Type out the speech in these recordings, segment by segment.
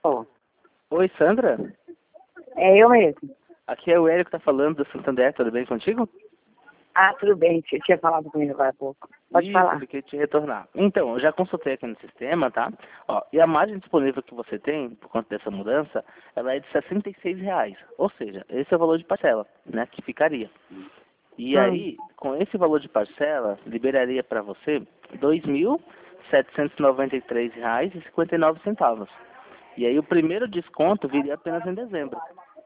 Ó, Oi, Sandra? é eu mesmo. Aqui é o Hélio que tá falando do Santander, tudo bem contigo? Ah, tudo bem, você tinha falado comigo agora há pouco. Pode Isso, falar. fiquei te retornar. Então, eu já consultei aqui no sistema, tá? Ó, e a margem disponível que você tem, por conta dessa mudança, ela é de R$ 66. Ou seja, esse é o valor de parcela, né, que ficaria. E aí, com esse valor de parcela, liberaria para você R$ 2.793,59. E aí o primeiro desconto viria apenas em dezembro.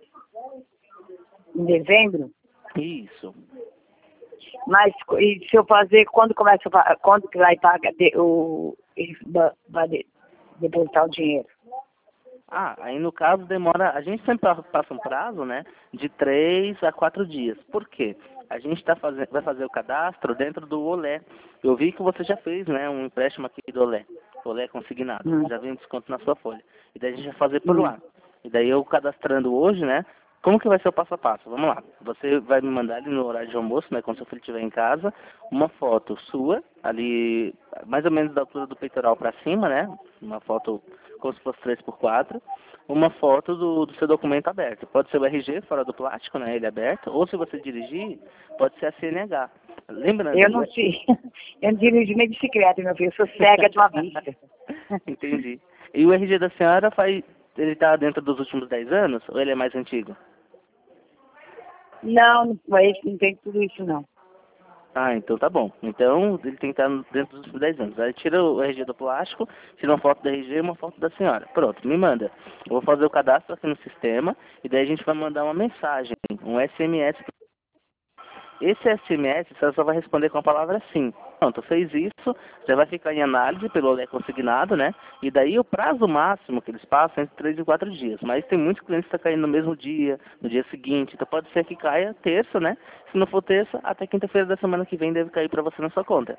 Em dezembro? Isso. Mas e se eu fazer, quando que vai pagar vai depositar o dinheiro? Ah, aí no caso demora, a gente sempre passa um prazo, né, de 3 a 4 dias. Por quê? A gente vai fazer o cadastro dentro do Olé. Eu vi que você já fez, né, um empréstimo aqui do Olé. Olé consignado. Já vem um desconto na sua folha. E daí a gente vai fazer por lá. E daí eu cadastrando hoje, né, como que vai ser o passo a passo? Vamos lá. Você vai me mandar ali no horário de almoço, né, quando seu filho estiver em casa, uma foto sua, ali mais ou menos da altura do peitoral para cima, né, uma foto como se fosse 3x4, uma foto do seu documento aberto. Pode ser o RG fora do plástico, né, ele aberto, ou se você dirigir, pode ser a CNH. Lembrando... Eu não sei. Eu não dirijo nem bicicleta, meu filho. Eu sou cega de uma vista. Entendi. E o RG da senhora ele está dentro dos últimos 10 anos ou ele é mais antigo? Não, não tem tudo isso, não. Ah, então tá bom. Então ele tem que estar dentro dos últimos 10 anos. Aí tira o RG do plástico, tira uma foto do RG e uma foto da senhora. Pronto, me manda. Eu vou fazer o cadastro aqui no sistema e daí a gente vai mandar uma mensagem, um SMS. Esse SMS você só vai responder com a palavra sim. Pronto, fez isso, já vai ficar em análise pelo Olé consignado, né? E daí o prazo máximo que eles passam é entre 3 e 4 dias. Mas tem muitos clientes que estão caindo no mesmo dia, no dia seguinte. Então pode ser que caia terça, né? Se não for terça, até quinta-feira da semana que vem deve cair para você na sua conta.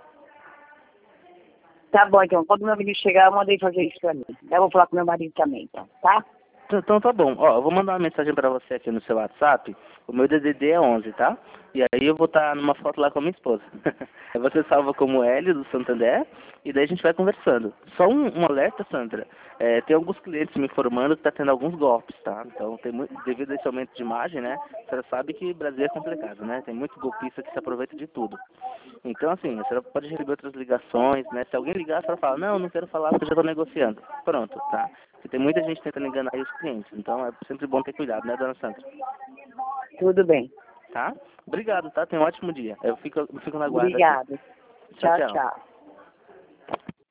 Tá bom, então. Quando meu marido chegar, eu mandei fazer isso pra mim. Eu vou falar com meu marido também, então, tá? Então tá bom. Ó, eu vou mandar uma mensagem pra você aqui no seu WhatsApp. O meu DDD é 11, tá? E aí eu vou estar numa foto lá com a minha esposa. Aí você salva como Hélio do Santander e daí a gente vai conversando. Só um alerta, Sandra. Tem alguns clientes me informando que tá tendo alguns golpes, tá? Então tem muito, devido a esse aumento de imagem, né? Você sabe que Brasil é complicado, né? Tem muito golpista que se aproveita de tudo. Então, assim, você pode receber outras ligações, né? Se alguém ligar, você fala, não quero falar porque eu já estou negociando. Pronto, tá? Porque tem muita gente tentando enganar aí os clientes. Então, é sempre bom ter cuidado, né, dona Sandra? Tudo bem. Tá? Obrigado, tá? Tenha um ótimo dia. Eu fico na guarda aqui. Obrigada. Tchau, Tchau, tchau. tchau.